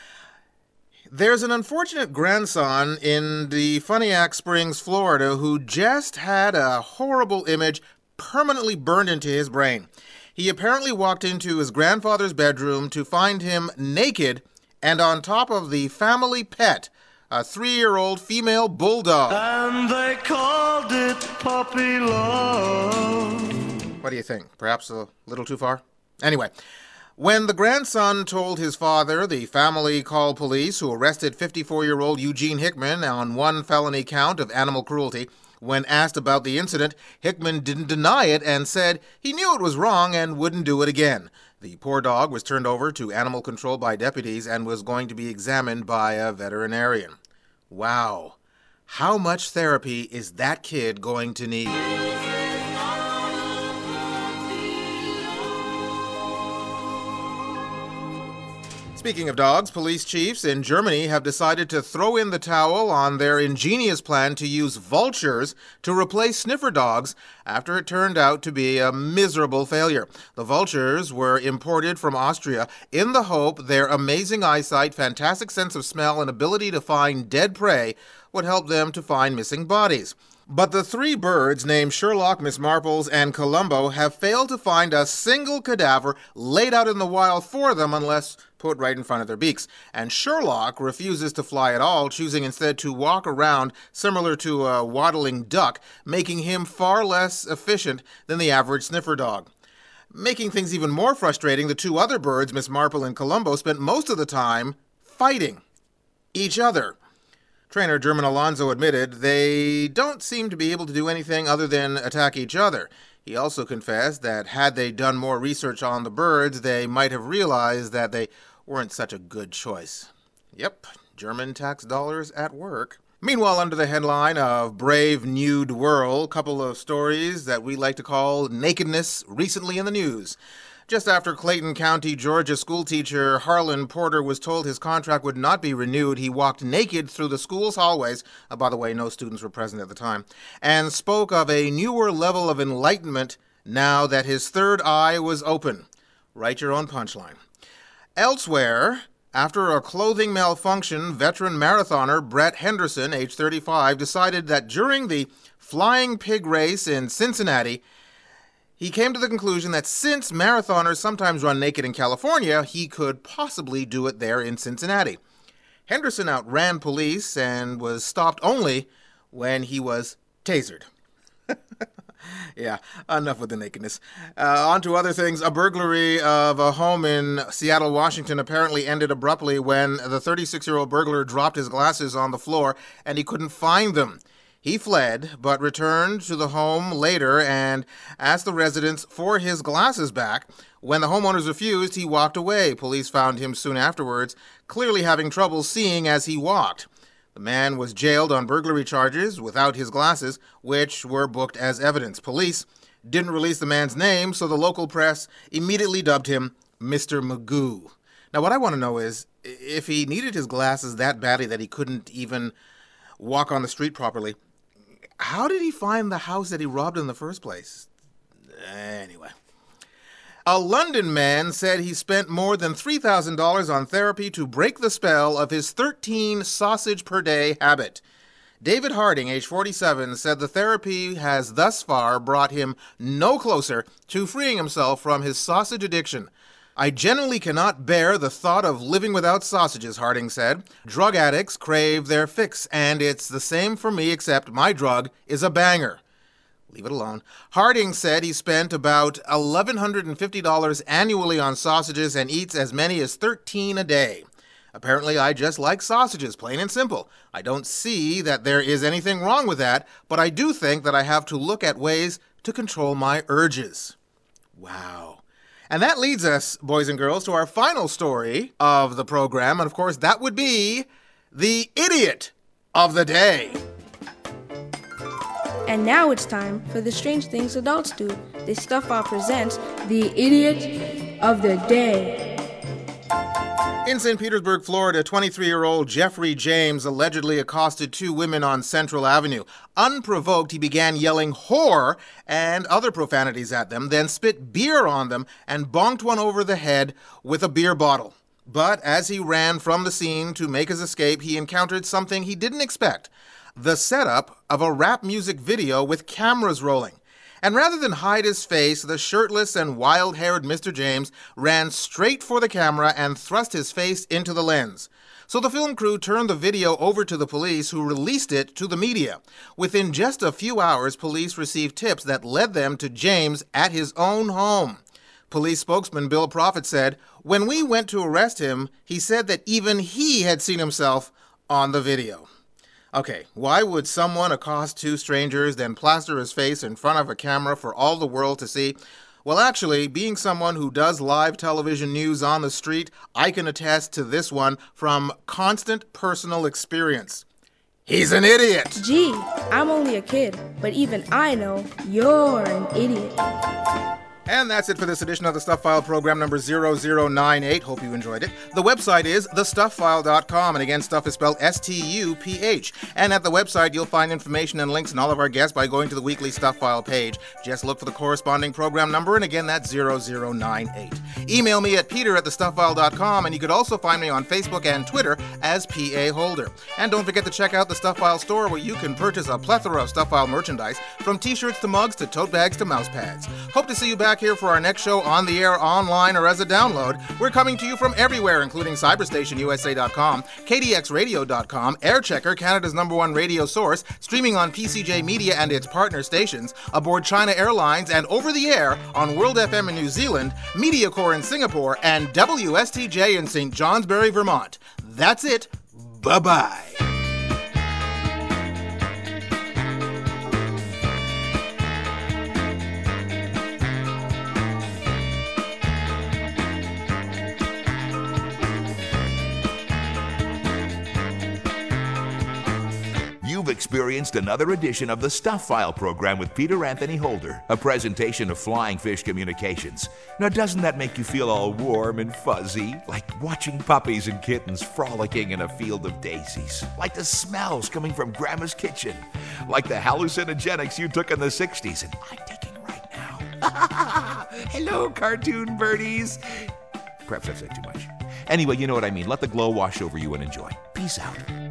There's an unfortunate grandson in the Funniac Springs, Florida, who just had a horrible image permanently burned into his brain. He apparently walked into his grandfather's bedroom to find him naked and on top of the family pet, a three-year-old female bulldog. And they called it puppy love. What do you think? Perhaps a little too far? Anyway, when the grandson told his father, the family called police, who arrested fifty-four-year-old Eugene Hickman on one felony count of animal cruelty. When asked about the incident, Hickman didn't deny it and said he knew it was wrong and wouldn't do it again. The poor dog was turned over to animal control by deputies and was going to be examined by a veterinarian. Wow. How much therapy is that kid going to need? Speaking of dogs, police chiefs in Germany have decided to throw in the towel on their ingenious plan to use vultures to replace sniffer dogs after it turned out to be a miserable failure. The vultures were imported from Austria in the hope their amazing eyesight, fantastic sense of smell, and ability to find dead prey would help them to find missing bodies. But the three birds named Sherlock, Miss Marples, and Columbo have failed to find a single cadaver laid out in the wild for them unless put right in front of their beaks. And Sherlock refuses to fly at all, choosing instead to walk around similar to a waddling duck, making him far less efficient than the average sniffer dog. Making things even more frustrating, the two other birds, Miss Marple and Columbo, spent most of the time fighting each other. Trainer German Alonso admitted they don't seem to be able to do anything other than attack each other. He also confessed that had they done more research on the birds, they might have realized that they weren't such a good choice. Yep, German tax dollars at work. Meanwhile, under the headline of Brave Nude World, a couple of stories that we like to call nakedness recently in the news. Just after Clayton County, Georgia schoolteacher Harlan Porter was told his contract would not be renewed, he walked naked through the school's hallways, uh, by the way, no students were present at the time, and spoke of a newer level of enlightenment now that his third eye was open. Write your own punchline. Elsewhere, after a clothing malfunction, veteran marathoner Brett Henderson, age thirty-five, decided that during the Flying Pig race in Cincinnati, he came to the conclusion that since marathoners sometimes run naked in California, he could possibly do it there in Cincinnati. Henderson outran police and was stopped only when he was tasered. Yeah, enough with the nakedness. Uh, on to other things. A burglary of a home in Seattle, Washington apparently ended abruptly when the thirty-six-year-old burglar dropped his glasses on the floor and he couldn't find them. He fled, but returned to the home later and asked the residents for his glasses back. When the homeowners refused, he walked away. Police found him soon afterwards, clearly having trouble seeing as he walked. The man was jailed on burglary charges without his glasses, which were booked as evidence. Police didn't release the man's name, so the local press immediately dubbed him Mister Magoo. Now, what I want to know is, if he needed his glasses that badly that he couldn't even walk on the street properly, how did he find the house that he robbed in the first place? Anyway. A London man said he spent more than three thousand dollars on therapy to break the spell of his thirteen sausage per day habit. David Harding, age forty-seven, said the therapy has thus far brought him no closer to freeing himself from his sausage addiction. I genuinely cannot bear the thought of living without sausages, Harding said. Drug addicts crave their fix, and it's the same for me, except my drug is a banger. Leave it alone. Harding said he spent about one thousand one hundred fifty dollars annually on sausages and eats as many as thirteen a day. Apparently, I just like sausages, plain and simple. I don't see that there is anything wrong with that, but I do think that I have to look at ways to control my urges. Wow. And that leads us, boys and girls, to our final story of the program, and of course, that would be the idiot of the day. And now it's time for the strange things adults do. The Stuff File presents the Idiot of the Day. In Saint Petersburg, Florida, twenty-three-year-old Jeffrey James allegedly accosted two women on Central Avenue. Unprovoked, he began yelling whore and other profanities at them, then spit beer on them and bonked one over the head with a beer bottle. But as he ran from the scene to make his escape, he encountered something he didn't expect. The setup of a rap music video with cameras rolling. And rather than hide his face, the shirtless and wild-haired Mister James ran straight for the camera and thrust his face into the lens. So the film crew turned the video over to the police, who released it to the media. Within just a few hours, police received tips that led them to James at his own home. Police spokesman Bill Prophet said, "When we went to arrest him, he said that even he had seen himself on the video." Okay, why would someone accost two strangers, then plaster his face in front of a camera for all the world to see? Well, actually, being someone who does live television news on the street, I can attest to this one from constant personal experience. He's an idiot! Gee, I'm only a kid, but even I know you're an idiot. And that's it for this edition of the Stuff File program number zero zero nine eight. Hope you enjoyed it. The website is the stuff file dot com, and again, stuff is spelled S T U P H. And at the website, you'll find information and links on all of our guests by going to the weekly Stuff File page. Just look for the corresponding program number, and again, that's zero zero nine eight. Email me at peter at the stuff file dot com, and you could also find me on Facebook and Twitter as P A Holder. And don't forget to check out the Stuff File store, where you can purchase a plethora of Stuff File merchandise, from t-shirts to mugs to tote bags to mouse pads. Hope to see you back here for our next show on the air, online, or as a download. We're coming to you from everywhere, including cyberstation U S A dot com, K D X radio dot com, Airchecker, Canada's number one radio source, streaming on P C J Media and its partner stations, aboard China Airlines, and over the air on World F M in New Zealand, MediaCore in Singapore, and W S T J in Saint Johnsbury, Vermont. That's it. Bye-bye. You've experienced another edition of the Stuff File program with Peter Anthony Holder, a presentation of Flying Fish Communications. Now, doesn't that make you feel all warm and fuzzy? Like watching puppies and kittens frolicking in a field of daisies. Like the smells coming from Grandma's kitchen. Like the hallucinogenics you took in the sixties and I'm taking right now. Hello, cartoon birdies. Perhaps I've said too much. Anyway, you know what I mean. Let the glow wash over you and enjoy. Peace out.